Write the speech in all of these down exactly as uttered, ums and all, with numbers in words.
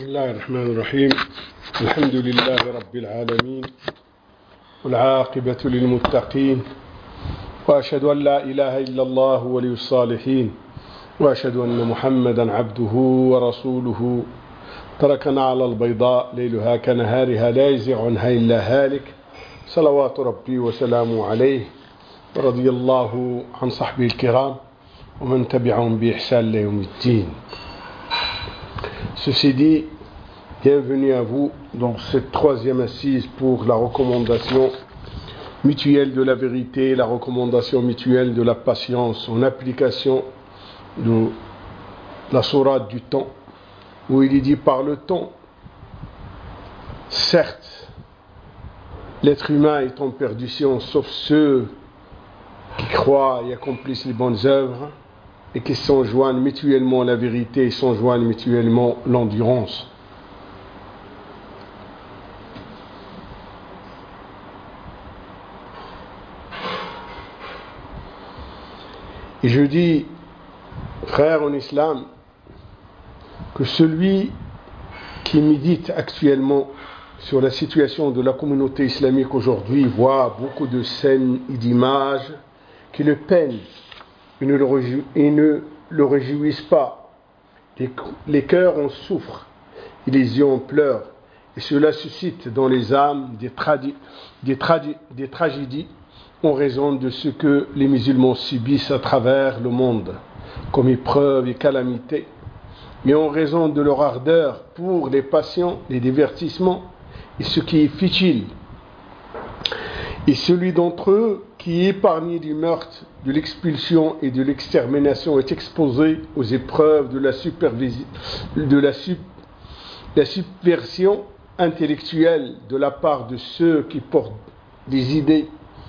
بسم الله الرحمن الرحيم الحمد لله رب العالمين والعاقبة للمتقين وأشهد أن لا إله إلا الله ولي الصالحين وأشهد أن محمدا عبده ورسوله تركنا على البيضاء ليلها كنهارها لا يزيغ عنها إلا هالك صلوات ربي وسلامه عليه ورضي الله عن صحبه الكرام ومن تبعهم بإحسان ليوم الدين. Ceci dit, bienvenue à vous dans cette troisième assise pour la recommandation mutuelle de la vérité, la recommandation mutuelle de la patience en application de la sourate du temps, où il est dit par le temps, certes, l'être humain est en perdition, sauf ceux qui croient et accomplissent les bonnes œuvres, et qui s'enjoignent mutuellement la vérité et s'enjoignent mutuellement l'endurance. Et je dis, frères en islam, que celui qui médite actuellement sur la situation de la communauté islamique aujourd'hui voit beaucoup de scènes et d'images qui le peinent et ne le, réjou- et ne le réjouissent pas. Les, les cœurs en souffrent et les yeux en pleurent. Et cela suscite dans les âmes des, tradi- des, tradi- des tragédies en raison de ce que les musulmans subissent à travers le monde, comme épreuves et calamités, et en raison de leur ardeur pour les passions, les divertissements et ce qui est futile. Et celui d'entre eux qui est parmi les meurtres, de l'expulsion et de l'extermination est exposé aux épreuves de la, supervisi- de la, sub- la subversion intellectuelle de la part de ceux qui portent des idées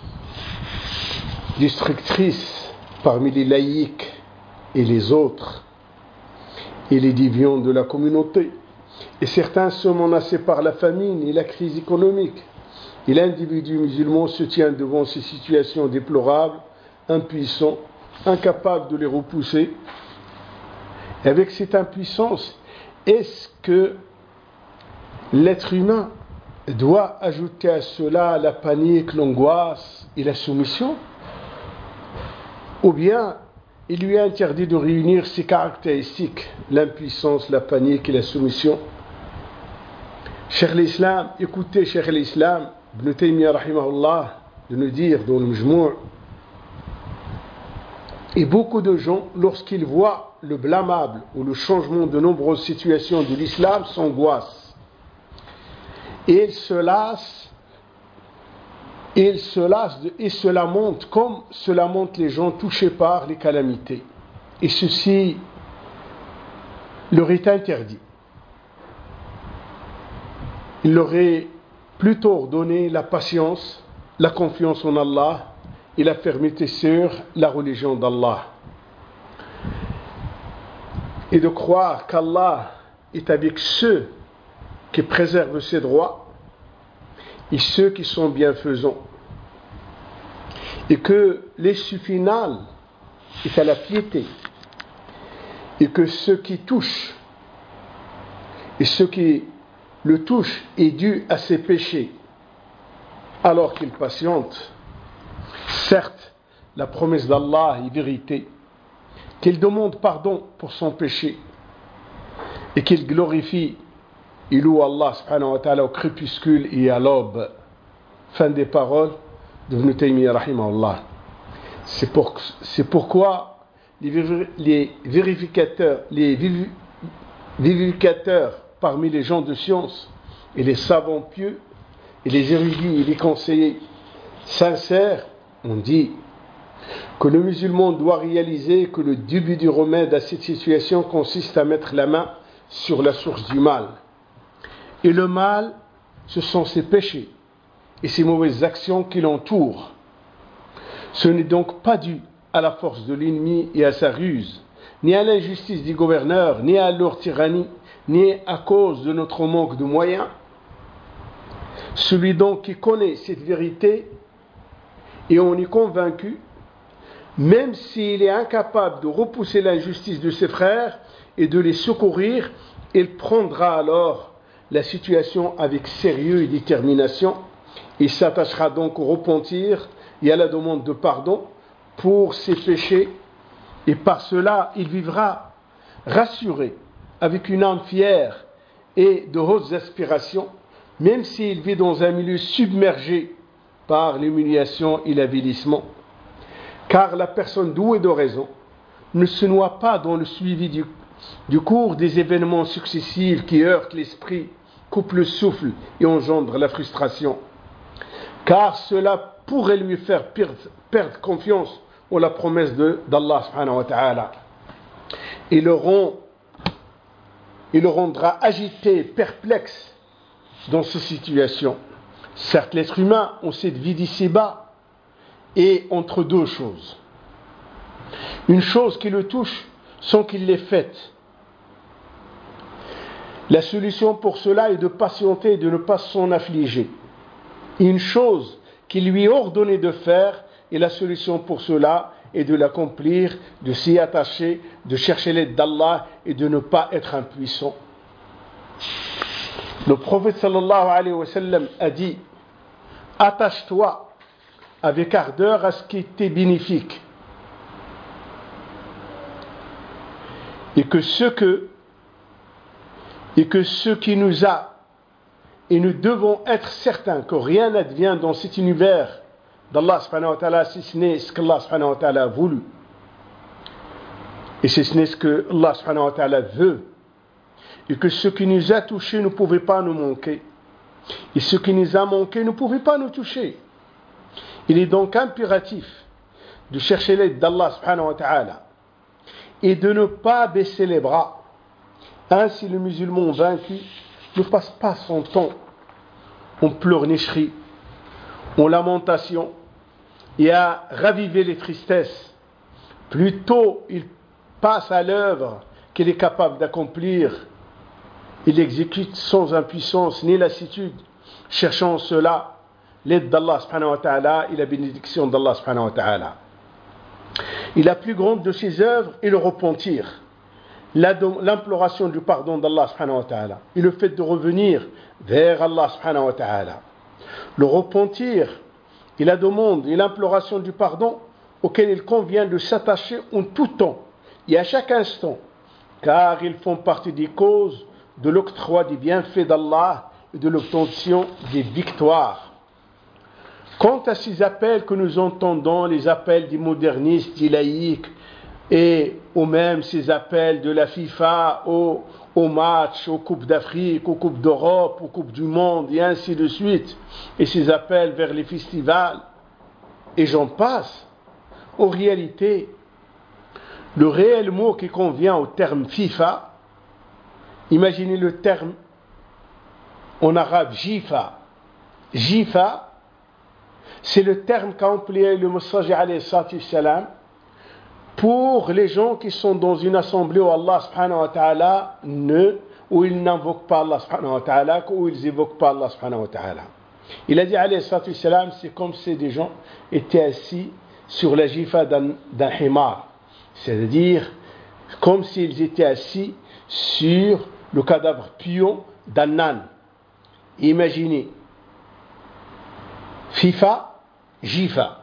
destructrices parmi les laïcs et les autres et les déviants de la communauté. Et certains sont menacés par la famine et la crise économique. Et l'individu musulman se tient devant ces situations déplorables, impuissant, incapable de les repousser. Et avec cette impuissance, est-ce que l'être humain doit ajouter à cela la panique, l'angoisse et la soumission? Ou bien il lui est interdit de réunir ces caractéristiques, l'impuissance, la panique et la soumission? Cheikh l'Islam, écoutez Cheikh l'Islam, Ibn Taymiyyah rahimahullah, de nous dire dans le Majmou', et beaucoup de gens, lorsqu'ils voient le blâmable ou le changement de nombreuses situations de l'islam, s'angoissent. Et ils se lassent, et ils se lassent de, et se lamentent comme se lamentent les gens touchés par les calamités. Et ceci leur est interdit. Il leur est plutôt ordonné la patience, la confiance en Allah et la fermeté sur la religion d'Allah. Et de croire qu'Allah est avec ceux qui préservent ses droits et ceux qui sont bienfaisants. Et que l'issue finale est à la piété. Et que ce qui touche et ce qui le touche est dû à ses péchés, alors qu'il patiente. Certes, la promesse d'Allah est vérité, qu'il demande pardon pour son péché et qu'il glorifie et loue Allah subhanahu wa ta'ala au crépuscule et à l'aube. Fin des paroles de Ibn Taymiyyah rahimahullah. C'est, pour, c'est pourquoi les, vér- les vérificateurs, les viv- vivificateurs parmi les gens de science et les savants pieux et les érudits et les conseillers sincères ont dit que le musulman doit réaliser que le début du remède à cette situation consiste à mettre la main sur la source du mal. Et le mal, ce sont ses péchés et ses mauvaises actions qui l'entourent. Ce n'est donc pas dû à la force de l'ennemi et à sa ruse, ni à l'injustice des gouverneurs, ni à leur tyrannie, ni à cause de notre manque de moyens. Celui donc qui connaît cette vérité et en est convaincu, même s'il est incapable de repousser l'injustice de ses frères et de les secourir, il prendra alors la situation avec sérieux et détermination. Il s'attachera donc au repentir et à la demande de pardon pour ses péchés, et par cela il vivra rassuré, avec une âme fière et de hautes aspirations, même s'il vit dans un milieu submergé par l'humiliation et l'avilissement. Car la personne douée de raison ne se noie pas dans le suivi du, du cours des événements successifs qui heurtent l'esprit, coupent le souffle et engendrent la frustration. Car cela pourrait lui faire perdre, perdre confiance en la promesse de, d'Allah subhanahu wa ta'ala. Il le, rend, il le rendra agité, perplexe dans ces situations. Certes, l'être humain, en cette vie d'ici-bas, est entre deux choses. Une chose qui le touche sans qu'il l'ait faite. La solution pour cela est de patienter et de ne pas s'en affliger. Une chose qui lui est ordonnée de faire, et la solution pour cela est de l'accomplir, de s'y attacher, de chercher l'aide d'Allah et de ne pas être impuissant. Le prophète sallallahu alayhi wa sallam a dit: attache-toi avec ardeur à ce qui t'est bénéfique, et que ce que et que ce qui nous a, et nous devons être certains que rien n'advient dans cet univers d'Allah subhanahu wa ta'ala si ce n'est ce qu'Allah subhanahu wa ta'ala a voulu, et si ce n'est ce que Allah subhanahu wa ta'ala veut, et que ce qui nous a touchés ne pouvait pas nous manquer, et ce qui nous a manqué ne pouvait pas nous toucher. Il est donc impératif de chercher l'aide d'Allah subhanahu wa ta'ala et de ne pas baisser les bras. Ainsi, le musulman vaincu ne passe pas son temps en pleurnicherie, en lamentation et à raviver les tristesses. Plutôt, il passe à l'œuvre qu'il est capable d'accomplir. Il exécute sans impuissance ni lassitude, cherchant cela l'aide d'Allah subhanahu wa ta'ala et la bénédiction d'Allah subhanahu wa ta'ala. Et la plus grande de ses œuvres est le repentir, l'imploration du pardon d'Allah subhanahu wa ta'ala et le fait de revenir vers Allah subhanahu wa ta'ala. Le repentir et la demande et l'imploration du pardon auquel il convient de s'attacher en tout temps et à chaque instant, car ils font partie des causes de l'octroi des bienfaits d'Allah et de l'obtention des victoires. Quant à ces appels que nous entendons, les appels des modernistes, des laïcs, et ou même ces appels de la FIFA aux, aux matchs, aux Coupes d'Afrique, aux Coupes d'Europe, aux Coupes du Monde, et ainsi de suite, et ces appels vers les festivals, et j'en passe, en réalité, le réel mot qui convient au terme FIFA, imaginez le terme en arabe jifa. Jifa, c'est le terme qu'a employé le Messager alayhi salatu wassalam pour les gens qui sont dans une assemblée où Allah subhanahu wa ta'ala ne, où ils n'invoquent pas Allah subhanahu wa ta'ala, où ils n'évoquent pas Allah subhanahu wa ta'ala. Il a dit alayhi salatu wassalam, c'est comme si des gens étaient assis sur la jifa d'un, d'un himar, c'est-à-dire comme s'ils étaient assis sur le cadavre pion d'un âne. Imaginez, FIFA, Jifa.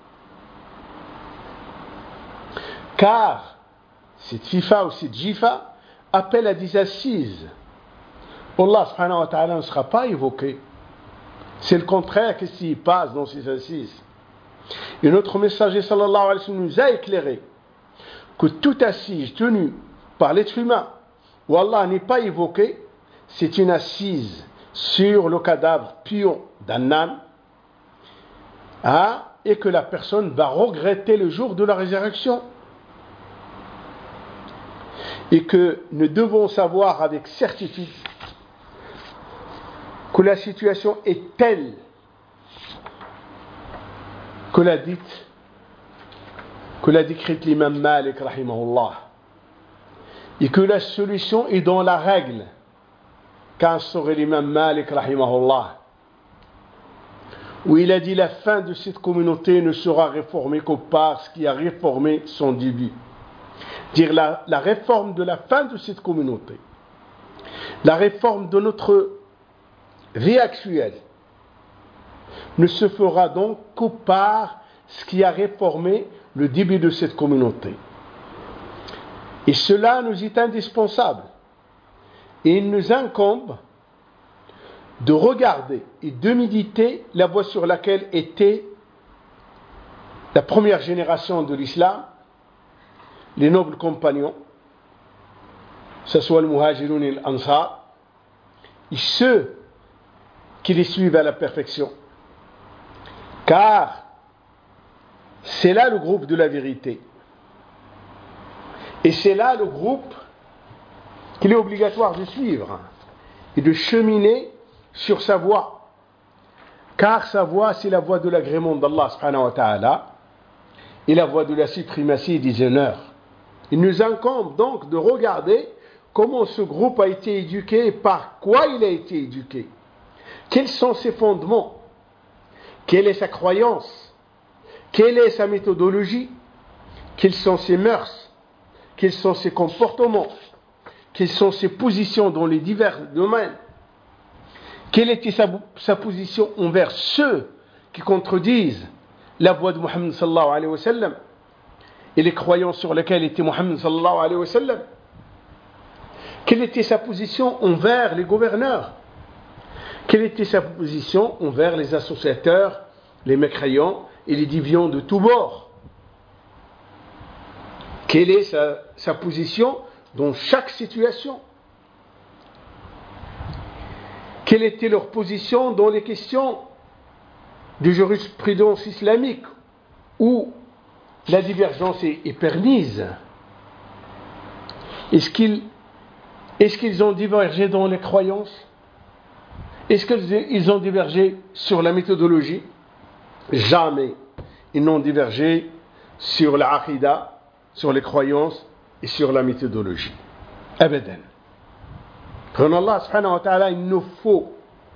Car cette FIFA ou cette Jifa appelle à des assises. Allah subhanahu wa ta'ala ne sera pas évoqué. C'est le contraire que s'il passe dans ces assises. Et notre messager sallallahu alayhi wa sallam nous a éclairé que toute assise tenue par l'être humain où Allah n'est pas évoqué, c'est une assise sur le cadavre pion d'un âne, hein, et que la personne va regretter le jour de la résurrection. Et que nous devons savoir avec certitude que la situation est telle que l'a dite, que l'a décrite l'imam Malik rahimahullah, et que la solution est dans la règle qu'a instauré l'imam Malik rahimahullah, où il a dit: la fin de cette communauté ne sera réformée que par ce qui a réformé son début. Dire la, la réforme de la fin de cette communauté La réforme de notre vie actuelle ne se fera donc que par ce qui a réformé le début de cette communauté. Et cela nous est indispensable. Et il nous incombe de regarder et de méditer la voie sur laquelle était la première génération de l'islam, les nobles compagnons, que ce soit le muhajiroun et l'Ansar, et ceux qui les suivent à la perfection. Car c'est là le groupe de la vérité. Et c'est là le groupe qu'il est obligatoire de suivre et de cheminer sur sa voie. Car sa voie, c'est la voie de l'agrément d'Allah subhanahu wa ta'ala et la voie de la suprématie et des honneurs. Il nous incombe donc de regarder comment ce groupe a été éduqué et par quoi il a été éduqué. Quels sont ses fondements? Quelle est sa croyance? Quelle est sa méthodologie? Quelles sont ses mœurs? Quels sont ses comportements? Quelles sont ses positions dans les divers domaines? Quelle était sa, sa position envers ceux qui contredisent la voix de Muhammad sallallahu alayhi wa sallam et les croyances sur lesquelles était Muhammad sallallahu alayhi wa sallam? Quelle était sa position envers les gouverneurs? Quelle était sa position envers les associateurs, les mécréants et les déviants de tous bords? Quelle est sa, sa position dans chaque situation? Quelle était leur position dans les questions de jurisprudence islamique où la divergence est, est permise? Est-ce qu'ils, est-ce qu'ils ont divergé dans les croyances? Est-ce qu'ils ont divergé sur la méthodologie? Jamais. Ils n'ont divergé sur la aqidah, sur les croyances et sur la méthodologie. Abadan. Quand Allah subhanahu wa ta'ala, il nous faut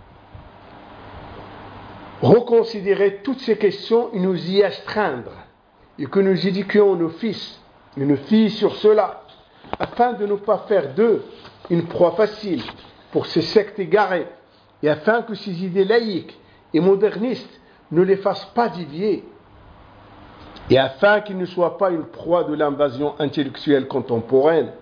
reconsidérer toutes ces questions et nous y astreindre et que nous éduquions nos fils et nos filles sur cela afin de ne pas faire d'eux une proie facile pour ces sectes égarées et afin que ces idées laïques et modernistes ne les fassent pas dévier et afin qu'ils ne soient pas une proie de l'invasion intellectuelle contemporaine.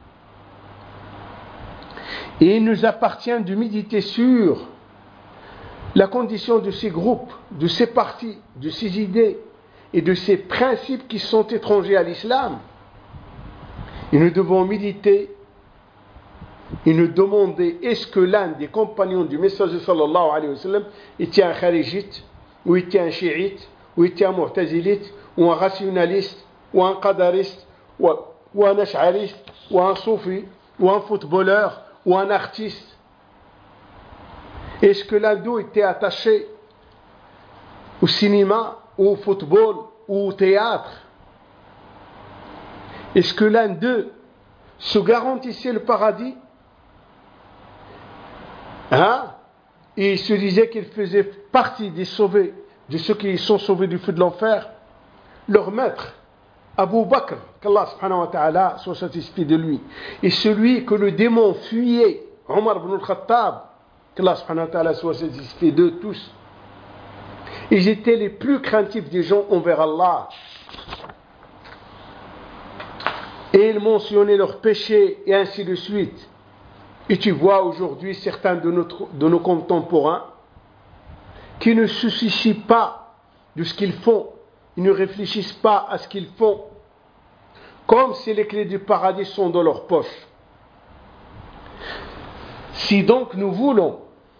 Et il nous appartient de méditer sur la condition de ces groupes, de ces partis, de ces idées et de ces principes qui sont étrangers à l'islam. Et nous devons méditer et nous demander est-ce que l'un des compagnons du messager sallallahu alayhi wa sallam était un kharijite, ou était un chiite, ou était un mu'tazilite, ou un rationaliste, ou un qadariste, ou, ou un ash'ariste, ou un soufi, ou un footballeur, ou un artiste. Est-ce que l'un d'eux était attaché au cinéma, ou au football, ou au théâtre? Est-ce que l'un d'eux se garantissait le paradis? Hein? Et il se disait qu'il faisait partie des sauvés, de ceux qui sont sauvés du feu de l'enfer. Leur maître, Abu Bakr, qu'Allah subhanahu wa ta'ala soit satisfait de lui, et celui que le démon fuyait, Omar ibn al-Khattab, qu'Allah subhanahu wa ta'ala soit satisfait d'eux tous. Ils étaient les plus craintifs des gens envers Allah. Et ils mentionnaient leurs péchés et ainsi de suite. Et tu vois aujourd'hui certains de, notre, de nos contemporains qui ne se soucient pas de ce qu'ils font, ils ne réfléchissent pas à ce qu'ils font, comme si les clés du paradis sont dans leur poche. Si donc nous voulons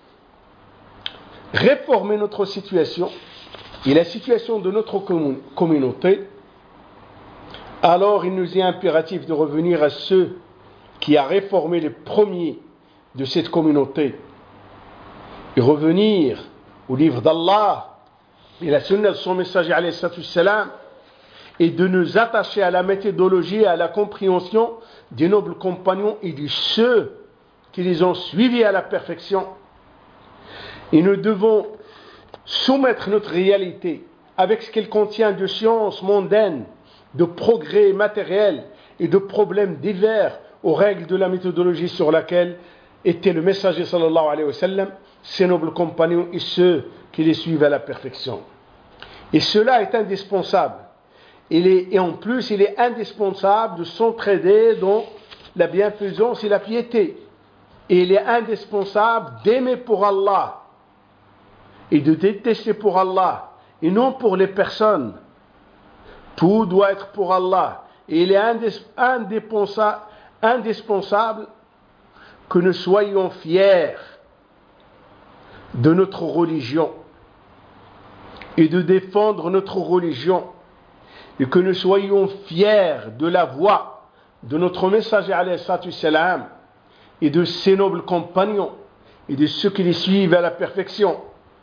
réformer notre situation et la situation de notre communauté, alors il nous est impératif de revenir à ceux qui a réformé les premiers de cette communauté et revenir au livre d'Allah et la sunna de son messager alayhi salatu wassalam et de nous attacher à la méthodologie et à la compréhension des nobles compagnons et de ceux qui les ont suivis à la perfection. Et nous devons soumettre notre réalité avec ce qu'elle contient de sciences mondaines, de progrès matériels et de problèmes divers aux règles de la méthodologie sur laquelle était le messager sallallahu alayhi wa sallam, ses nobles compagnons et ceux qui les suivent à la perfection. Et cela est indispensable. Il est, et en plus, il est indispensable de s'entraider dans la bienfaisance et la piété. Et il est indispensable d'aimer pour Allah et de détester pour Allah et non pour les personnes. Tout doit être pour Allah. Et il est indispensable, indispensable que nous soyons fiers de notre religion et de défendre notre religion et que nous soyons fiers de la voix de notre messager alayhi salatu wassalam et de ses nobles compagnons et de ceux qui les suivent à la perfection.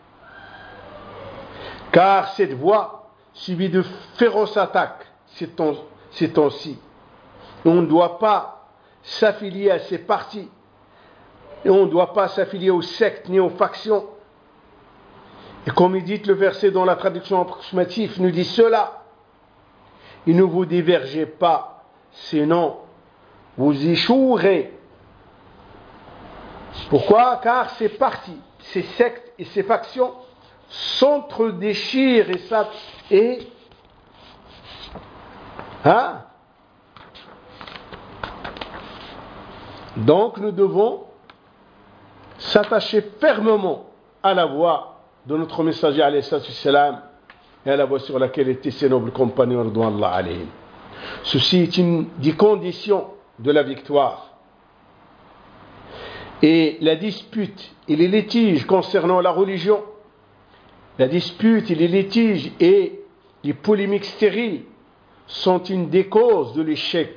Car cette voie subit de féroces attaques ces temps, ces temps-ci. On ne doit pas s'affilier à ces partis et on ne doit pas s'affilier aux sectes ni aux factions. Et comme il dit le verset dans la traduction approximative, nous dit cela: et ne vous divergez pas, sinon vous échouerez. Pourquoi? Car ces partis, ces sectes et ces factions s'entre-déchirent et ça et hein? Donc nous devons s'attacher fermement à la voie de notre messager alayhi salam et à la voie sur laquelle étaient ses nobles compagnons radouallahu alayhim. Ceci est une des conditions de la victoire. Et la dispute et les litiges concernant la religion, la dispute et les litiges et les polémiques stériles sont une des causes de l'échec.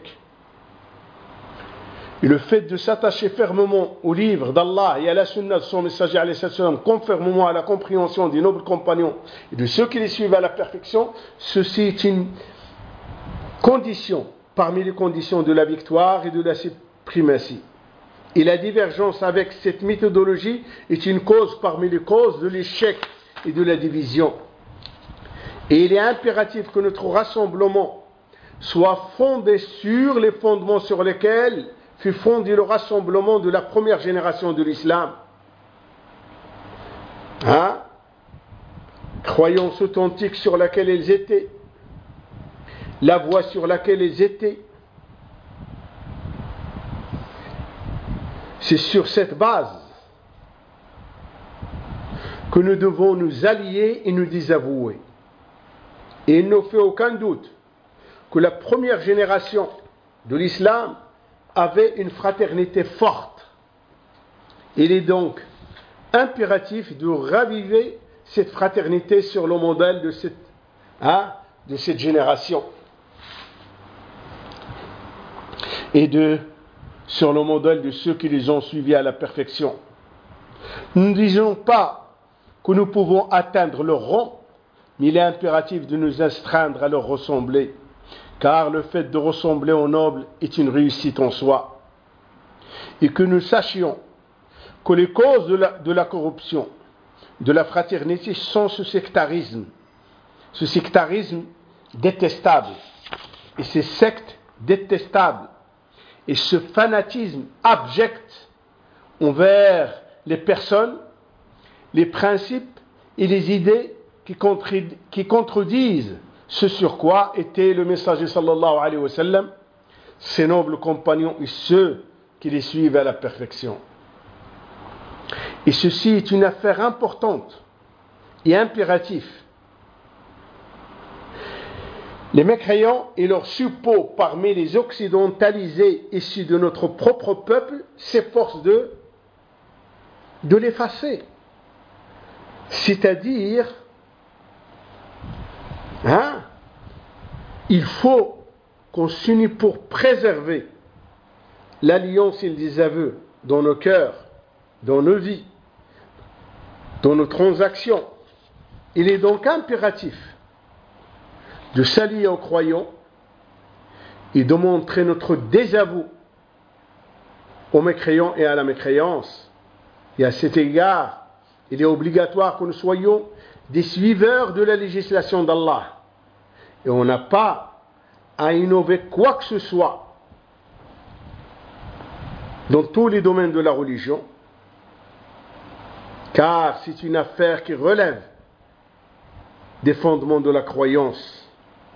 Et le fait de s'attacher fermement au livre d'Allah et à la sunna de son messager alayhi salam, conformément à la compréhension des nobles compagnons et de ceux qui les suivent à la perfection, ceci est une condition parmi les conditions de la victoire et de la suprématie. Et la divergence avec cette méthodologie est une cause parmi les causes de l'échec et de la division. Et il est impératif que notre rassemblement soit fondé sur les fondements sur lesquels fut fondé le rassemblement de la première génération de l'islam. Hein? Croyance authentique sur laquelle ils étaient, la voie sur laquelle ils étaient. C'est sur cette base que nous devons nous allier et nous désavouer. Et il ne fait aucun doute que la première génération de l'islam avait une fraternité forte. Il est donc impératif de raviver cette fraternité sur le modèle de cette, hein, de cette génération. Et de, sur le modèle de ceux qui les ont suivis à la perfection. Nous ne disons pas que nous pouvons atteindre leur rang, mais il est impératif de nous astreindre à leur ressembler. Car le fait de ressembler aux nobles est une réussite en soi. Et que nous sachions que les causes de la, de la corruption, de la fraternité sont ce sectarisme, ce sectarisme détestable, et ces sectes détestables, et ce fanatisme abject envers les personnes, les principes et les idées qui, contredisent, qui contredisent ce sur quoi était le messager sallallahu alayhi wa sallam, ses nobles compagnons et ceux qui les suivent à la perfection. Et ceci est une affaire importante et impérative. Les mécréants et leurs suppôts parmi les occidentalisés issus de notre propre peuple s'efforcent de, de l'effacer. C'est-à-dire, hein, il faut qu'on s'unisse pour préserver l'alliance et les aveux dans nos cœurs, dans nos vies, dans nos transactions. Il est donc impératif de s'allier aux croyants et de montrer notre désavou aux mécréants et à la mécréance. Et à cet égard, il est obligatoire que nous soyons des suiveurs de la législation d'Allah. Et on n'a pas à innover quoi que ce soit dans tous les domaines de la religion, car c'est une affaire qui relève des fondements de la croyance.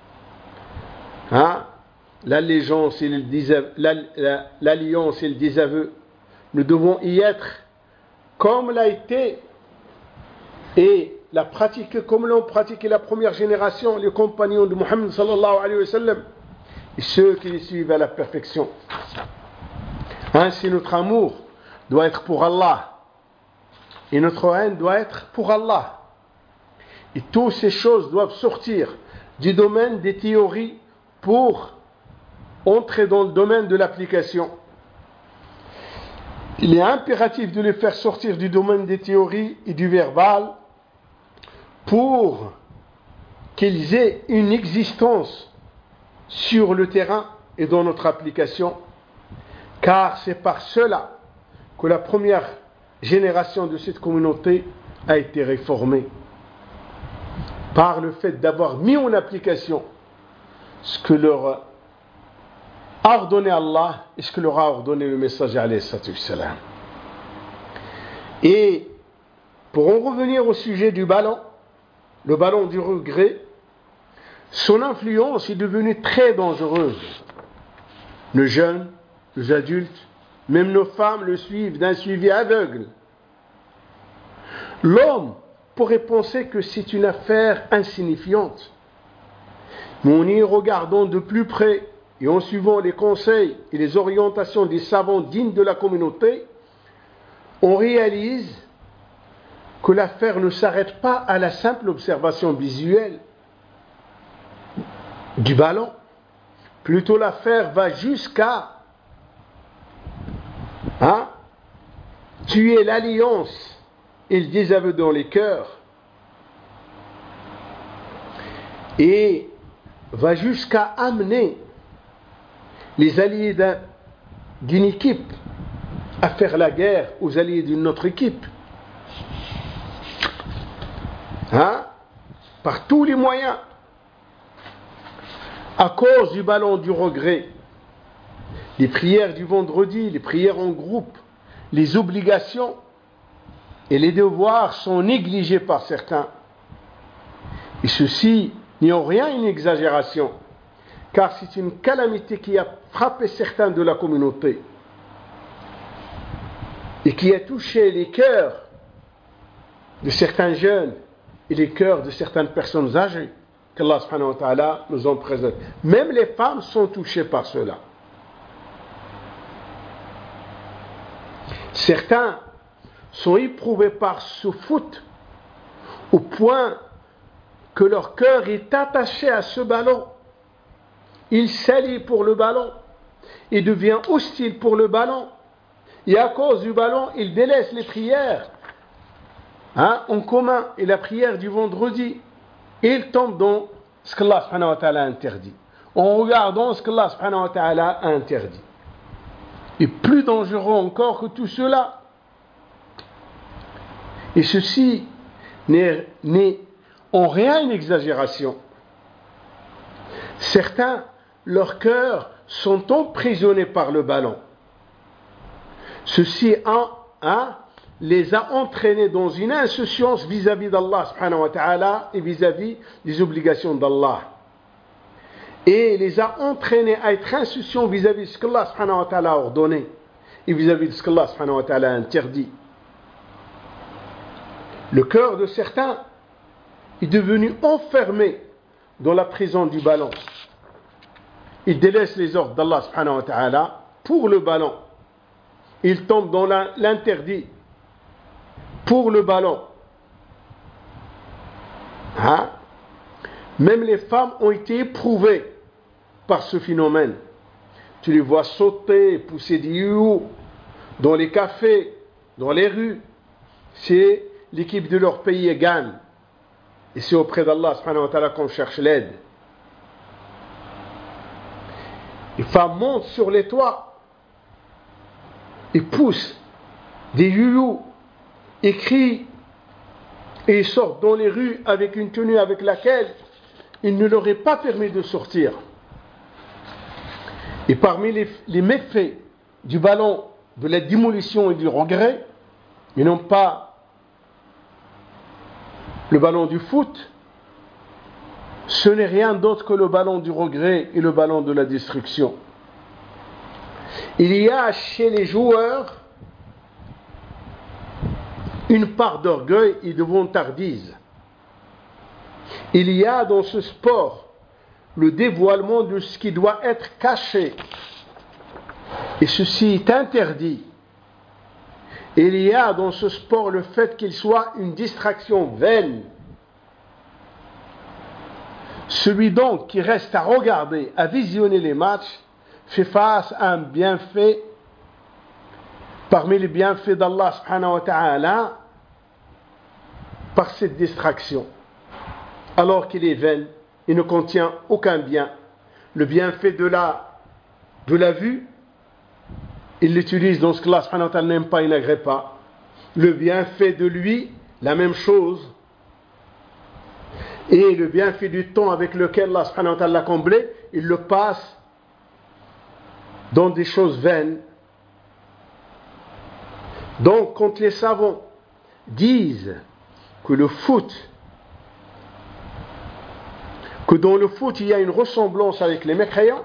Hein? L'allégeance et le désaveu, l'alliance et le désaveu, nous devons y être comme l'a été et la pratiquer comme l'ont pratiqué la première génération, les compagnons de Muhammad sallallahu alayhi wa sallam, et ceux qui les suivent à la perfection. Ainsi, notre amour doit être pour Allah et notre haine doit être pour Allah. Et toutes ces choses doivent sortir du domaine des théories pour entrer dans le domaine de l'application. Il est impératif de les faire sortir du domaine des théories et du verbal pour qu'ils aient une existence sur le terrain et dans notre application, car c'est par cela que la première génération de cette communauté a été réformée, par le fait d'avoir mis en application ce que leur a ordonné Allah et ce que leur a ordonné le messager alayhi salatu wassalam. Et pour en revenir au sujet du ballon, le ballon du regret, son influence est devenue très dangereuse. Nos jeunes, nos adultes, même nos femmes le suivent d'un suivi aveugle. L'homme pourrait penser que c'est une affaire insignifiante, mais en y regardant de plus près et en suivant les conseils et les orientations des savants dignes de la communauté, on réalise que l'affaire ne s'arrête pas à la simple observation visuelle du ballon. Plutôt l'affaire va jusqu'à hein, tuer l'alliance et le désaveu dans les cœurs, et va jusqu'à amener les alliés d'un, d'une équipe à faire la guerre aux alliés d'une autre équipe. Hein? Par tous les moyens, à cause du ballon du regret, les prières du vendredi, les prières en groupe, les obligations et les devoirs sont négligés par certains. Et ceci n'est en rien une exagération, car c'est une calamité qui a frappé certains de la communauté et qui a touché les cœurs de certains jeunes et les cœurs de certaines personnes âgées, qu'Allah subhanahu wa ta'ala nous en préserve. Même les femmes sont touchées par cela. Certains sont éprouvés par ce foot au point que leur cœur est attaché à ce ballon. Il s'allie pour le ballon et devient hostile pour le ballon. Et à cause du ballon, il délaisse les prières hein, en commun et la prière du vendredi. Et il tombe dans ce qu'Allah subhanahu wa ta'ala a interdit, en regardant ce qu'Allah subhanahu wa ta'ala a interdit. Et plus dangereux encore que tout cela. Et ceci n'est, n'est en rien une exagération. Certains, leurs cœurs sont emprisonnés par le ballon. Ceci a, a, les a entraînés dans une insouciance vis-à-vis d'Allah subhanahu wa ta'ala et vis-à-vis des obligations d'Allah. Et les a entraînés à être insouciants vis-à-vis de ce qu'Allah subhanahu wa ta'ala a ordonné et vis-à-vis de ce qu'Allah subhanahu wa ta'ala a interdit. Le cœur de certains est devenu enfermé dans la prison du ballon. Ils délaissent les ordres d'Allah subhanahu wa ta'ala pour le ballon. Ils tombent dans la, l'interdit pour le ballon. Hein? Même les femmes ont été éprouvées par ce phénomène. Tu les vois sauter, pousser des you dans les cafés, dans les rues. C'est l'équipe de leur pays gagne. Et c'est auprès d'Allah subhanahu wa ta'ala qu'on cherche l'aide. Les femmes montent sur les toits et poussent des you et crient et sortent dans les rues avec une tenue avec laquelle il ne leur est pas permis de sortir. Et parmi les, les méfaits du ballon de la démolition et du regret, mais non pas le ballon du foot, ce n'est rien d'autre que le ballon du regret et le ballon de la destruction. Il y a chez les joueurs une part d'orgueil et de vantardise. Il y a dans ce sport le dévoilement de ce qui doit être caché. Et ceci est interdit. Il y a dans ce sport le fait qu'il soit une distraction vaine. Celui donc qui reste à regarder, à visionner les matchs, fait face à un bienfait parmi les bienfaits d'Allah subhanahu wa ta'ala par cette distraction. Alors qu'il est vain, il ne contient aucun bien. Le bienfait de la, de la vue, il l'utilise dans ce que Allah subhanahu wa ta'ala n'aime pas, il n'agrée pas. Le bienfait de lui, la même chose. Et le bienfait du temps avec lequel Allah subhanahu wa ta'ala l'a comblé, il le passe dans des choses vaines. Donc, quand les savants disent que le foot, que dans le foot il y a une ressemblance avec les mécréants,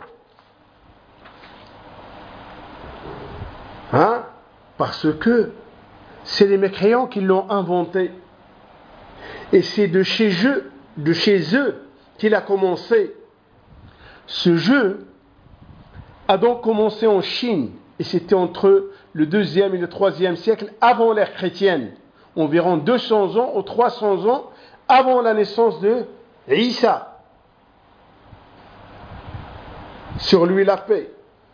hein, parce que c'est les mécréants qui l'ont inventé. Et c'est de chez eux, de chez eux qu'il a commencé. Ce jeu a donc commencé en Chine, et c'était entre le deuxième et le troisième siècle avant l'ère chrétienne, environ deux cents ans ou trois cents ans avant la naissance de Isa. Sur lui la paix.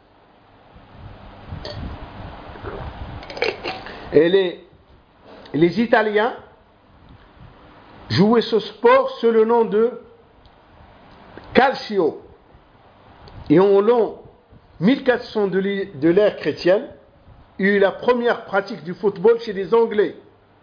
Et les, les Italiens jouaient ce sport sous le nom de calcio. Et en l'an mille quatre cents de l'ère chrétienne, il y a eu la première pratique du football chez les Anglais.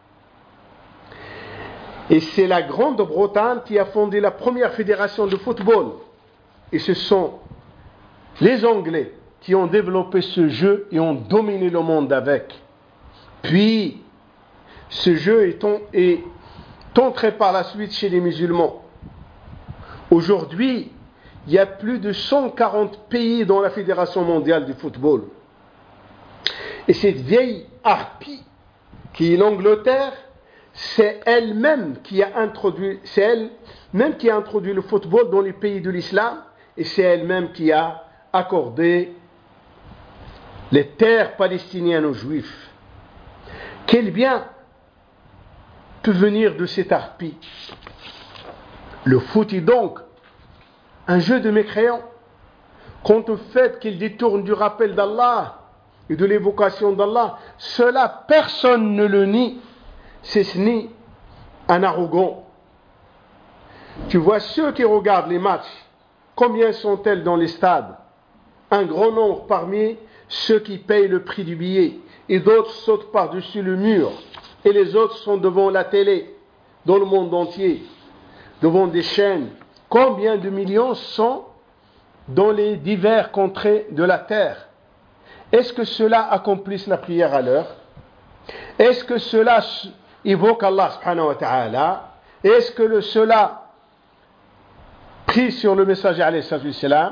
Et c'est la Grande-Bretagne qui a fondé la première fédération de football. Et ce sont les Anglais qui ont développé ce jeu et ont dominé le monde avec. Puis, ce jeu est, on, est entré par la suite chez les musulmans. Aujourd'hui, il y a plus de cent quarante pays dans la Fédération mondiale du football. Et cette vieille harpie, qui est l'Angleterre, c'est elle-même qui a introduit, c'est elle-même qui a introduit le football dans les pays de l'islam, et c'est elle-même qui a accordé les terres palestiniennes aux Juifs. Quel bien peut venir de cette harpie? Le foot est donc un jeu de mécréants. Quant au fait qu'il détourne du rappel d'Allah et de l'évocation d'Allah, cela personne ne le nie, c'est ce ni un arrogant. Tu vois ceux qui regardent les matchs, combien sont-elles dans les stades? Un grand nombre parmi ceux qui payent le prix du billet, et d'autres sautent par-dessus le mur, et les autres sont devant la télé, dans le monde entier, devant des chaînes. Combien de millions sont dans les divers contrées de la terre? Est-ce que cela accomplisse la prière à l'heure? Est-ce que cela évoque Allah subhanahu wa ta'ala? Est-ce que le, cela prie sur le messager alayhi salam?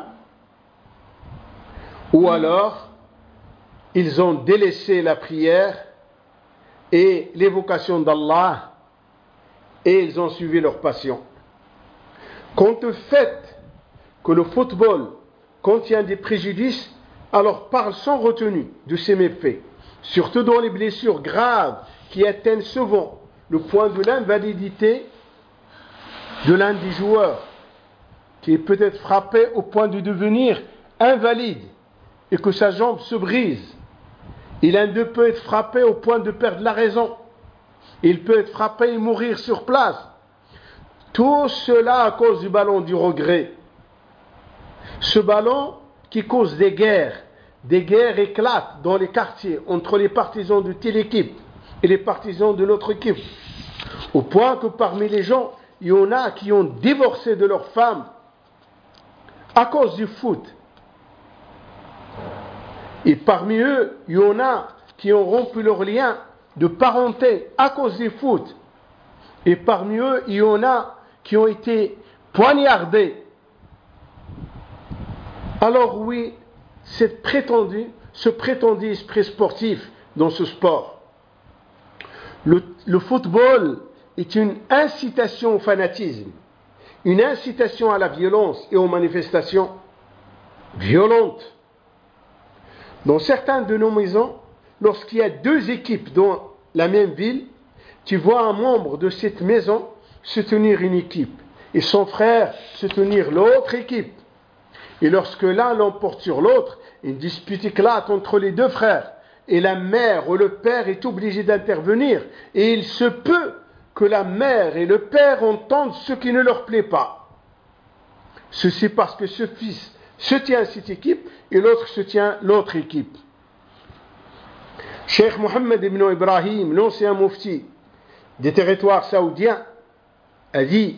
Ou alors ils ont délaissé la prière et l'évocation d'Allah et ils ont suivi leur passion. Quant au fait que le football contient des préjudices, alors parle sans retenue de ces méfaits, surtout dans les blessures graves qui atteignent souvent le point de l'invalidité de l'un des joueurs, qui est peut-être frappé au point de devenir invalide et que sa jambe se brise. Et l'un d'eux peut être frappé au point de perdre la raison. Il peut être frappé et mourir sur place. Tout cela à cause du ballon du regret. Ce ballon qui cause des guerres. Des guerres éclatent dans les quartiers entre les partisans de telle équipe et les partisans de l'autre équipe. Au point que parmi les gens, il y en a qui ont divorcé de leurs femmes à cause du foot. Et parmi eux, il y en a qui ont rompu leurs liens de parenté à cause du foot. Et parmi eux, il y en a qui ont été poignardés. Alors oui, cette prétendue, ce prétendu esprit sportif dans ce sport. Le, le football est une incitation au fanatisme, une incitation à la violence et aux manifestations violentes. Dans certaines de nos maisons, lorsqu'il y a deux équipes dans la même ville, tu vois un membre de cette maison soutenir une équipe et son frère soutenir l'autre équipe. Et lorsque l'un l'emporte sur l'autre, une dispute éclate entre les deux frères. Et la mère ou le père est obligé d'intervenir. Et il se peut que la mère et le père entendent ce qui ne leur plaît pas. Ceci parce que ce fils soutient cette équipe et l'autre soutient l'autre équipe. Cheikh Mohammed ibn Ibrahim, l'ancien mufti des territoires saoudiens, a dit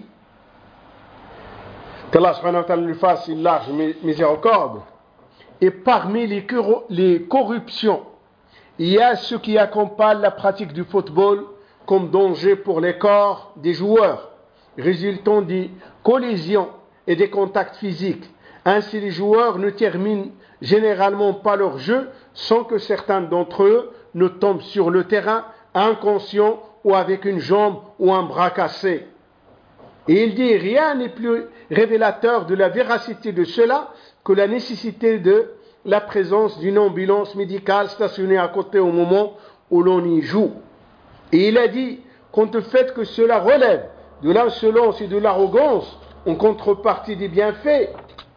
qu'Allah subhanahu wa ta'ala lui fasse une large miséricorde. Et parmi les, cor- les corruptions, il y a ce qui accompagne la pratique du football comme danger pour les corps des joueurs, résultant des collisions et des contacts physiques. Ainsi, les joueurs ne terminent généralement pas leur jeu sans que certains d'entre eux ne tombent sur le terrain inconscients ou avec une jambe ou un bras cassé. Et il dit, rien n'est plus révélateur de la véracité de cela que la nécessité de la présence d'une ambulance médicale stationnée à côté au moment où l'on y joue. Et il a dit, compte le fait que cela relève de l'insolence et de l'arrogance en contrepartie des bienfaits.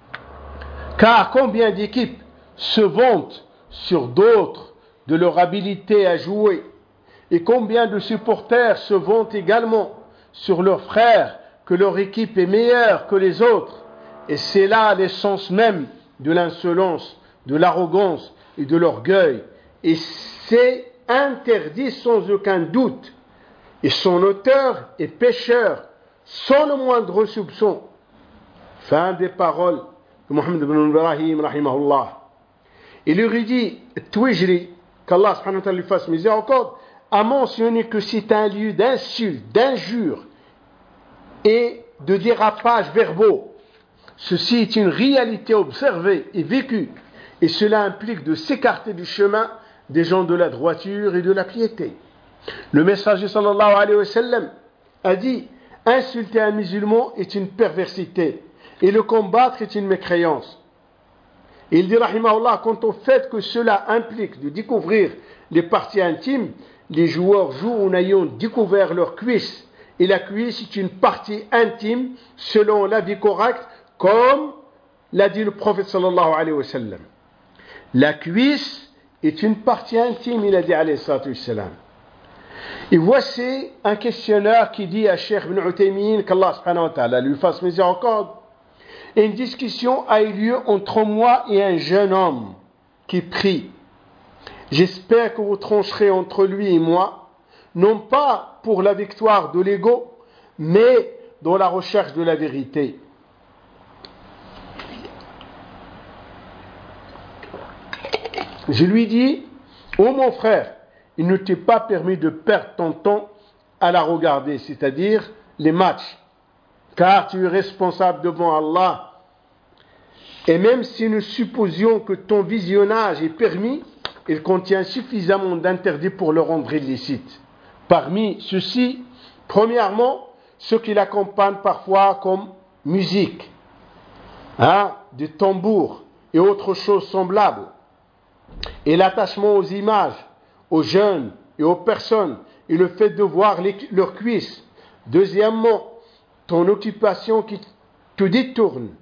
Car combien d'équipes se vantent sur d'autres de leur habilité à jouer, et combien de supporters se vantent également sur leurs frères que leur équipe est meilleure que les autres. Et c'est là l'essence même de l'insolence, de l'arrogance et de l'orgueil. Et c'est interdit sans aucun doute. Et son auteur est pécheur, sans le moindre soupçon. Fin des paroles de Mohammed ibn Ibrahim, rahimahullah. Et l'érudit Twijri, qu'Allah subhanahu wa ta'ala lui fasse miséricorde, a mentionné que c'est un lieu d'insultes, d'injures et de dérapages verbaux. Ceci est une réalité observée et vécue, et cela implique de s'écarter du chemin des gens de la droiture et de la piété. Le messager sallallahu alayhi wa sallam a dit, insulter un musulman est une perversité, et le combattre est une mécréance. Et il dit, rahimahullah, quant au fait que cela implique de découvrir les parties intimes, les joueurs jouent en ayant découvert leurs cuisses. Et la cuisse est une partie intime selon l'avis correct, comme l'a dit le prophète sallallahu alayhi wa sallam. La cuisse est une partie intime, il a dit alayhi salatu wa sallam. Et voici un questionnaire qui dit à Cheikh Ibn Uthaymin, qu'Allah subhanahu wa ta'ala lui fasse miséricorde. Une discussion a eu lieu entre moi et un jeune homme qui prie. J'espère que vous trancherez entre lui et moi, non pas pour la victoire de l'ego, mais dans la recherche de la vérité. Je lui dis, ô mon frère, il ne t'est pas permis de perdre ton temps à la regarder, c'est-à-dire les matchs, car tu es responsable devant Allah. Et même si nous supposions que ton visionnage est permis, il contient suffisamment d'interdits pour le rendre illicite. Parmi ceux-ci, premièrement, ceux qui l'accompagnent parfois comme musique, hein, des tambours et autres choses semblables, et l'attachement aux images, aux jeunes et aux personnes, et le fait de voir les, leurs cuisses. Deuxièmement, ton occupation qui te détourne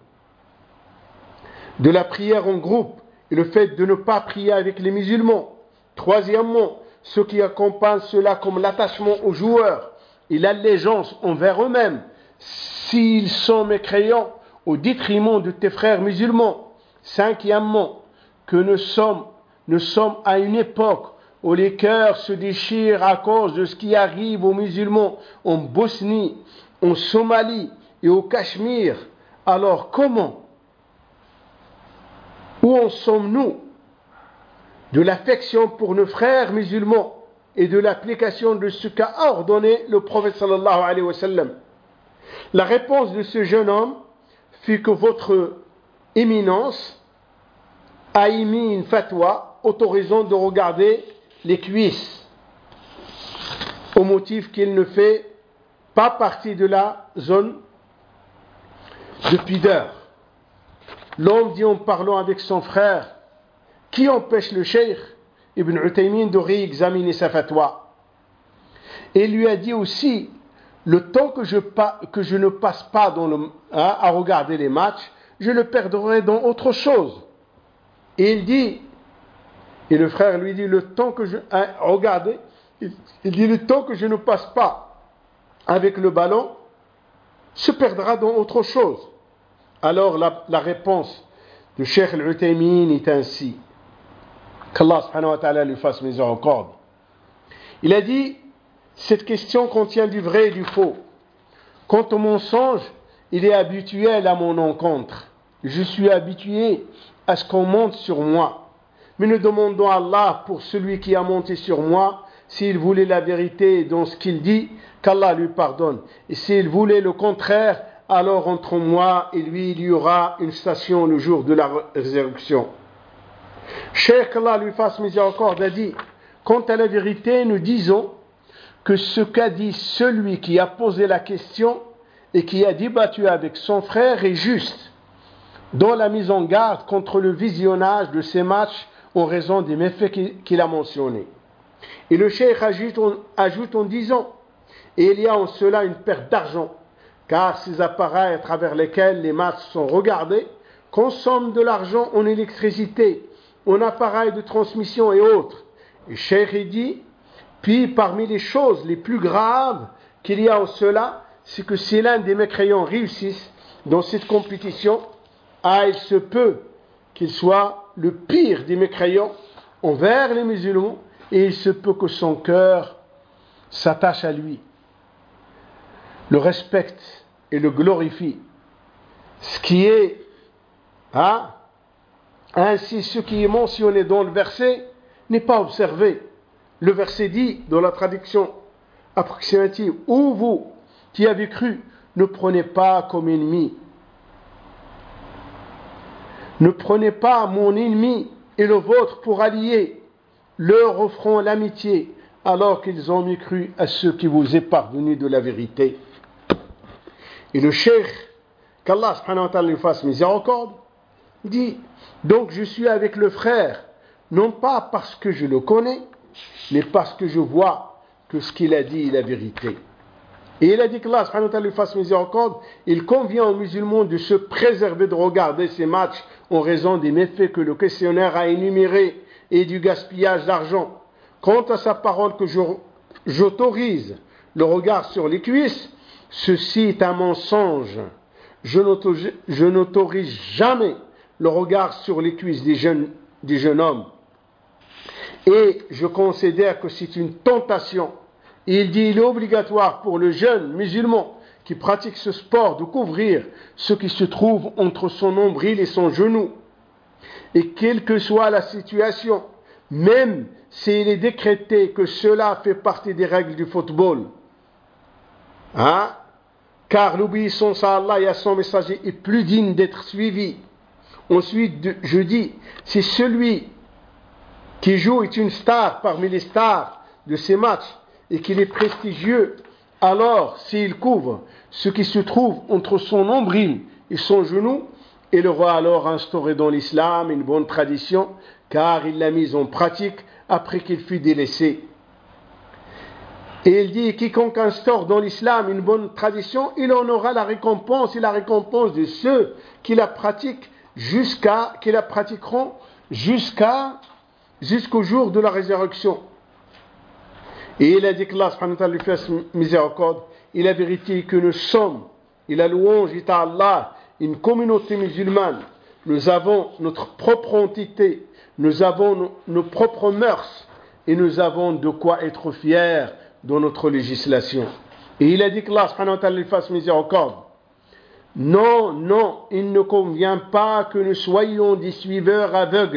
de la prière en groupe, et le fait de ne pas prier avec les musulmans. Troisièmement, ce qui accompagne cela comme l'attachement aux joueurs et l'allégeance envers eux-mêmes, s'ils sont mécréants au détriment de tes frères musulmans. Cinquièmement, que nous sommes, nous sommes à une époque où les cœurs se déchirent à cause de ce qui arrive aux musulmans en Bosnie, en Somalie et au Cachemire. Alors comment ? Où en sommes-nous ? de l'affection pour nos frères musulmans et de l'application de ce qu'a ordonné le prophète sallallahu alayhi wa sallam. La réponse de ce jeune homme fut que votre éminence a émis une fatwa autorisant de regarder les cuisses au motif qu'il ne fait pas partie de la zone de pudeur. L'homme dit en parlant avec son frère: qui empêche le cheikh Ibn Uthaymin de réexaminer sa fatwa? Et il lui a dit aussi: le temps que je, pa- que je ne passe pas dans le, hein, à regarder les matchs, je le perdrai dans autre chose. Et il dit, et le frère lui dit, le temps que je, hein, regardez, il, il dit, le temps que je ne passe pas avec le ballon se perdra dans autre chose. Alors la, la réponse de Cheikh Al-Uthaymin est ainsi. Qu'Allah subhanahu wa ta'ala lui fasse miséricorde. Il a dit: cette question contient du vrai et du faux. Quant au mensonge, il est habituel à mon encontre. Je suis habitué à ce qu'on monte sur moi. Mais nous demandons à Allah pour celui qui a monté sur moi, s'il voulait la vérité dans ce qu'il dit, qu'Allah lui pardonne. Et s'il voulait le contraire, alors entre moi et lui, il y aura une station le jour de la résurrection. Cheikh, qu'Allah lui fasse miséricorde, a dit: quant à la vérité, nous disons que ce qu'a dit celui qui a posé la question et qui a débattu avec son frère est juste, dans la mise en garde contre le visionnage de ces matchs en raison des méfaits qu'il a mentionnés. Et le cheikh ajoute en, ajoute en disant: et il y a en cela une perte d'argent, car ces appareils à travers lesquels les matchs sont regardés consomment de l'argent en électricité, en appareils de transmission et autres. Et cheikh dit: puis parmi les choses les plus graves qu'il y a en cela, c'est que si l'un des mécréants réussisse dans cette compétition, ah, il se peut qu'il soit le pire des mécréants envers les musulmans, et il se peut que son cœur s'attache à lui, le respecte et le glorifie. Ce qui est, hein, ainsi ce qui est mentionné dans le verset n'est pas observé. Le verset dit, dans la traduction approximative: ou vous qui avez cru, ne prenez pas comme ennemi. Ne prenez pas mon ennemi et le vôtre pour alliés, leur offrant l'amitié, alors qu'ils ont mécru à ceux qui vous est parvenu de la vérité. Et le cheikh, qu'Allah subhanahu wa ta'ala lui fasse miséricorde, dit: donc je suis avec le frère, non pas parce que je le connais, mais parce que je vois que ce qu'il a dit est la vérité. Et il a dit qu'Allah subhanahu wa ta'ala lui fasse miséricorde, il convient aux musulmans de se préserver de regarder ces matchs en raison des méfaits que le questionnaire a énumérés et du gaspillage d'argent. Quant à sa parole que je, j'autorise le regard sur les cuisses, ceci est un mensonge. Je n'autorise, je n'autorise jamais le regard sur les cuisses des jeunes, des jeunes hommes. Et je considère que c'est une tentation. Et il dit: il est obligatoire pour le jeune musulman qui pratique ce sport de couvrir ce qui se trouve entre son nombril et son genou. Et quelle que soit la situation, même s'il est décrété que cela fait partie des règles du football, hein? Car l'obéissance à Allah et à son messager est plus digne d'être suivie. Ensuite, je dis, si celui qui joue est une star parmi les stars de ces matchs et qu'il est prestigieux, alors s'il couvre ce qui se trouve entre son nombril et son genou, il aura alors instauré dans l'islam une bonne tradition, car il l'a mise en pratique après qu'il fut délaissé. Et il dit: quiconque instaure dans l'islam une bonne tradition, il en aura la récompense et la récompense de ceux qui la pratiquent jusqu'à, qui la pratiqueront jusqu'à, jusqu'au jour de la résurrection. Et il a dit que Allah subhanahu wa ta'ala lui fasse miséricorde. Il a vérité que nous sommes, et la louange est à Allah, une communauté musulmane. Nous avons notre propre entité, nous avons nos, nos propres mœurs, et nous avons de quoi être fiers dans notre législation. Et il a dit que Allah subhanahu wa ta'ala lui fasse miséricorde. Non, non, il ne convient pas que nous soyons des suiveurs aveugles,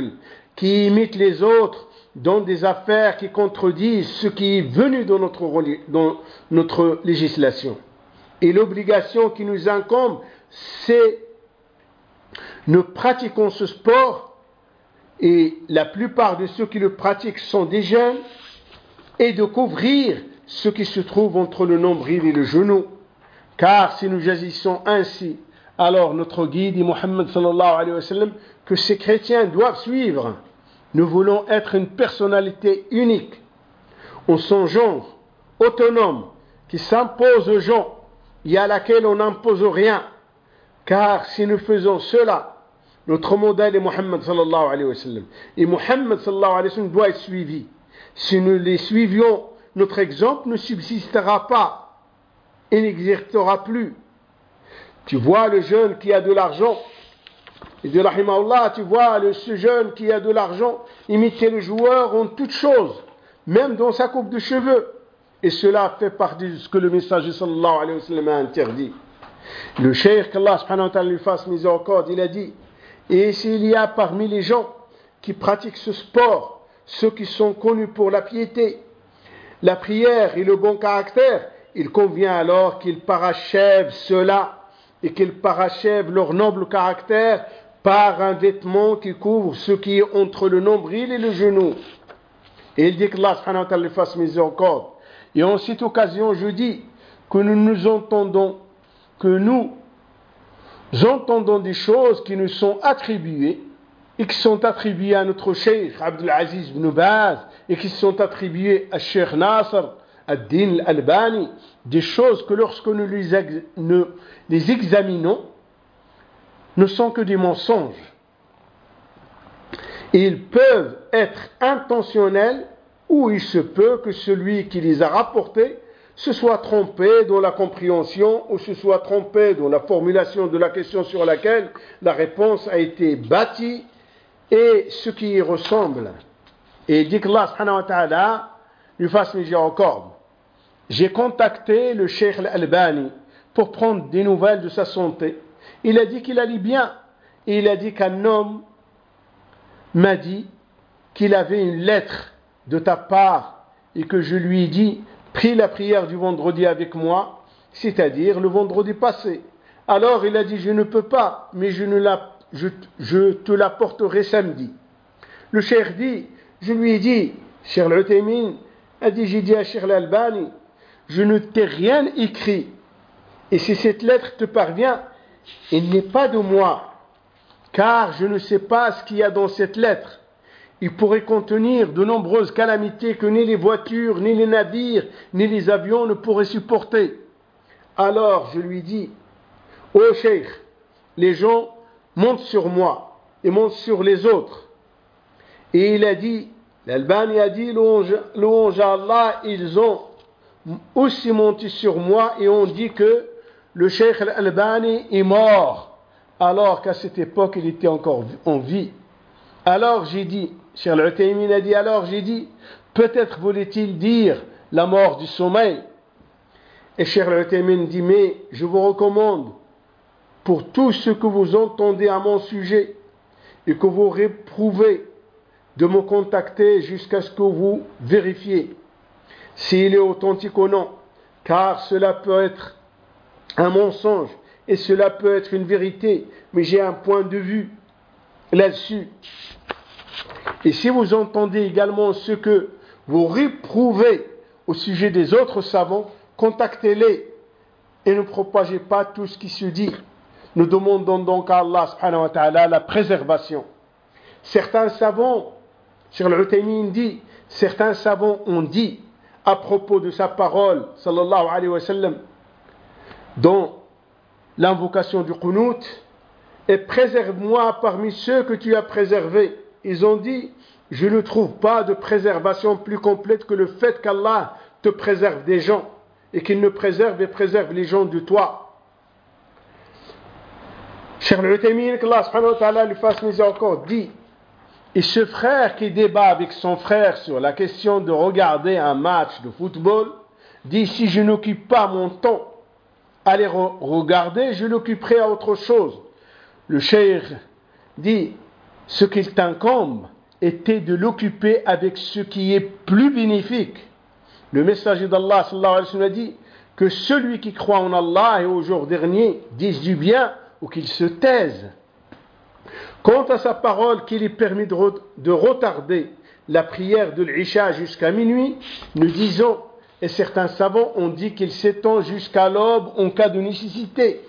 qui imite les autres dans des affaires qui contredisent ce qui est venu dans notre, dans notre législation. Et l'obligation qui nous incombe, c'est nous pratiquons ce sport, et la plupart de ceux qui le pratiquent sont des jeunes, et de couvrir ce qui se trouve entre le nombril et le genou. Car si nous agissons ainsi, alors notre guide est Muhammad sallallahu alayhi wa sallam, que ces chrétiens doivent suivre. Nous voulons être une personnalité unique, en son genre, autonome, qui s'impose aux gens et à laquelle on n'impose rien. Car si nous faisons cela, notre modèle est Muhammad sallallahu alayhi wa sallam. Et Muhammad sallallahu alayhi wa sallam doit être suivi. Si nous les suivions, notre exemple ne subsistera pas et n'existera plus. Tu vois le jeune qui a de l'argent, et de rahimahullah, tu vois le, ce jeune qui a de l'argent imiter le joueur en toutes choses, même dans sa coupe de cheveux. Et cela fait partie de ce que le messager sallallahu alayhi wa sallam a interdit. Le cheikh, qu'Allah subhanahu wa ta'ala lui fasse miséricorde, il a dit, et s'il y a parmi les gens qui pratiquent ce sport, ceux qui sont connus pour la piété, la prière et le bon caractère, il convient alors qu'ils parachèvent cela et qu'ils parachèvent leur noble caractère par un vêtement qui couvre ce qui est entre le nombril et le genou. Et il dit que Allah subhanahu wa ta'ala lui fasse miséricorde. Et en cette occasion, je dis que nous nous entendons, que nous entendons des choses qui nous sont attribuées et qui sont attribuées à notre cheikh Abdul Aziz ibn Baz et qui sont attribuées à Cheikh Nasr ad-Din al-Albani, des choses que lorsque nous les, ex- ne, les examinons ne sont que des mensonges. Et ils peuvent être intentionnels ou il se peut que celui qui les a rapportés se soit trompé dans la compréhension ou se soit trompé dans la formulation de la question sur laquelle la réponse a été bâtie et ce qui y ressemble. Et il dit que Allah subhanahu wa ta'ala lui fasse miséricorde. J'ai contacté le Cheikh Al-Albani pour prendre des nouvelles de sa santé. Il a dit qu'il allait bien. Et il a dit qu'un homme m'a dit qu'il avait une lettre de ta part et que je lui ai dit, prie la prière du vendredi avec moi, c'est-à-dire le vendredi passé. Alors il a dit, je ne peux pas, mais je, ne la, je, je te l'apporterai samedi. Le cheikh dit, je lui ai dit, Cheikh Al-Uthaymin a dit, j'ai dit à Cheikh Al-Albani, je ne t'ai rien écrit. Et si cette lettre te parvient, elle n'est pas de moi, car je ne sais pas ce qu'il y a dans cette lettre. Il pourrait contenir de nombreuses calamités que ni les voitures, ni les navires, ni les avions ne pourraient supporter. Alors je lui dis, ô cheikh, les gens montent sur moi et montent sur les autres. Et il a dit, l'Albani a dit, louange, louange à Allah, ils ont aussi monté sur moi et ont dit que le cheikh Al-Albani est mort, alors qu'à cette époque il était encore en vie. Alors j'ai dit, Cheikh Al-Uthaymin a dit, alors j'ai dit, peut-être voulait-il dire la mort du sommeil. Et Cheikh Al-Uthaymin dit, mais je vous recommande, pour tout ce que vous entendez à mon sujet et que vous réprouvez, de me contacter jusqu'à ce que vous vérifiez s'il est authentique ou non, car cela peut être un mensonge et cela peut être une vérité, mais j'ai un point de vue là-dessus. Et si vous entendez également ce que vous réprouvez au sujet des autres savants, contactez-les et ne propagez pas tout ce qui se dit. Nous demandons donc à Allah subhanahu wa ta'ala la préservation. Certains savants, Cheikh Al-Uthaymin dit, certains savants ont dit à propos de sa parole, sallallahu alayhi wa sallam, dans l'invocation du Qunut, et préserve-moi parmi ceux que tu as préservés. Ils ont dit, je ne trouve pas de préservation plus complète que le fait qu'Allah te préserve des gens et qu'il ne préserve et préserve les gens de toi. Cheikh Al-Uthaymin, qu'Allah subhanahu wa ta'ala lui fasse miséricorde, dit, et ce frère qui débat avec son frère sur la question de regarder un match de football, dit, si je n'occupe pas mon temps à les re- regarder, je l'occuperai à autre chose. Le cheikh dit, ce qu'il t'incombe était de l'occuper avec ce qui est plus bénéfique. Le messager d'Allah sallallahu alayhi wa sallam a dit que celui qui croit en Allah et au jour dernier dise du bien ou qu'il se taise. Quant à sa parole qu'il est permis de, re- de retarder la prière de l'Isha jusqu'à minuit, nous disons, et certains savants ont dit qu'il s'étend jusqu'à l'aube en cas de nécessité.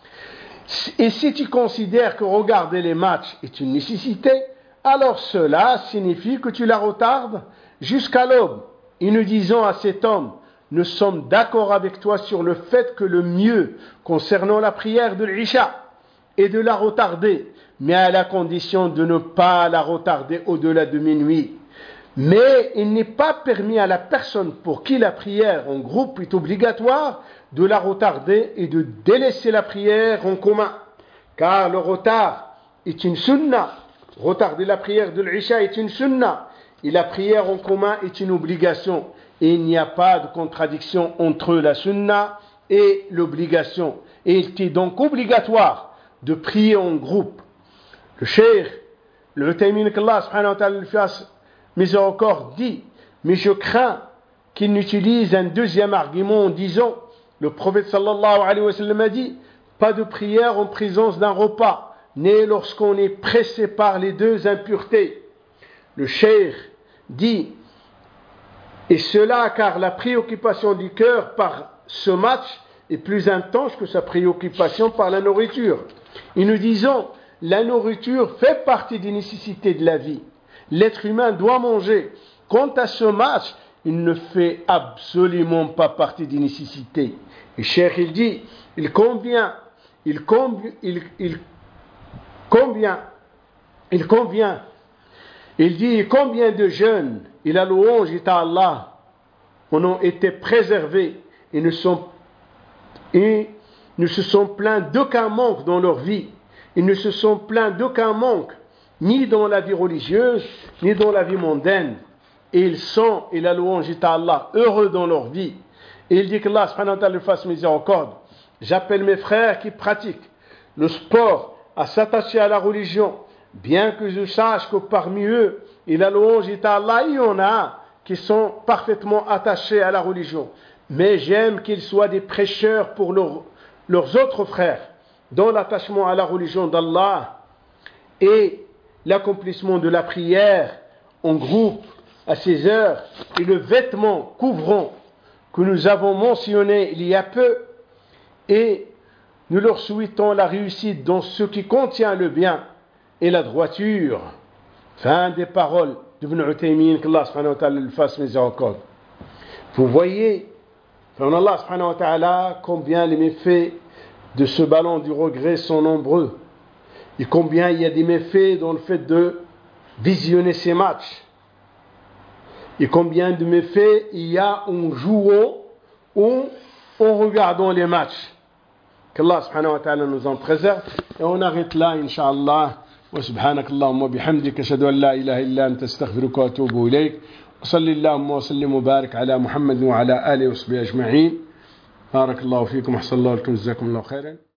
Et si tu considères que regarder les matchs est une nécessité, alors cela signifie que tu la retardes jusqu'à l'aube. Et nous disons à cet homme, nous sommes d'accord avec toi sur le fait que le mieux concernant la prière de l'Isha est de la retarder, mais à la condition de ne pas la retarder au-delà de minuit. Mais il n'est pas permis à la personne pour qui la prière en groupe est obligatoire de la retarder et de délaisser la prière en commun. Car le retard est une sunna. Retarder la prière de l'Isha est une sunna. Et la prière en commun est une obligation. Et il n'y a pas de contradiction entre la sunna et l'obligation. Et il est donc obligatoire de prier en groupe. Le cheikh, le Taymin qu'Allah subhanahu wa ta'ala lui fasse miséricorde dit, mais je crains qu'il n'utilise un deuxième argument en disant, le prophète sallallahu alayhi wa sallam a dit, pas de prière en présence d'un repas, né lorsqu'on est pressé par les deux impuretés. Le cheikh dit, et cela car la préoccupation du cœur par ce match est plus intense que sa préoccupation par la nourriture. Et nous disons, la nourriture fait partie des nécessités de la vie. L'être humain doit manger. Quant à ce match, il ne fait absolument pas partie des nécessités. Et Cheikh, il dit, il convient, il convient, il, il convient, il convient, il dit, combien de jeunes, il a louange à Allah, en ont été préservés et ne, sont, et ne se sont plaints d'aucun manque dans leur vie. Ils ne se sont plaints d'aucun manque, ni dans la vie religieuse, ni dans la vie mondaine. Et ils sont, et la louange est à Allah, heureux dans leur vie. Et il dit que Allah subhanahu wa ta'ala fasse miséricorde. J'appelle mes frères qui pratiquent le sport à s'attacher à la religion, bien que je sache que parmi eux, et la louange est à Allah, il y en a qui sont parfaitement attachés à la religion. Mais j'aime qu'ils soient des prêcheurs pour leur, leurs autres frères, dans l'attachement à la religion d'Allah et l'accomplissement de la prière en groupe à ces heures et le vêtement couvrant que nous avons mentionné il y a peu, et nous leur souhaitons la réussite dans ce qui contient le bien et la droiture. Fin des paroles d'Ibn Uthaymin, qu'Allah subhanahu wa ta'ala le fasse miséricorde. Vous voyez, Allah subhanahu wa ta'ala, combien les méfaits de ce ballon du regret sont nombreux, et combien il y a des méfaits dans le fait de visionner ces matchs, et combien de méfaits il y a en jouant ou en regardant les matchs. Qu'Allah subhanahu wa ta'ala nous en préserve. Et on arrête là, Inch'Allah. Wa subhanak Allahumma bihamdik, ashhadu an la ilaha illa anta astaghfiruka wa atubu ilayk. Wa salli Allahumma wa sallim wa barik ala Muhammad wa ala alihi wa sahbihi ajma'in. بارك الله فيكم، أحسن الله لكم، جزاكم الله خيرا.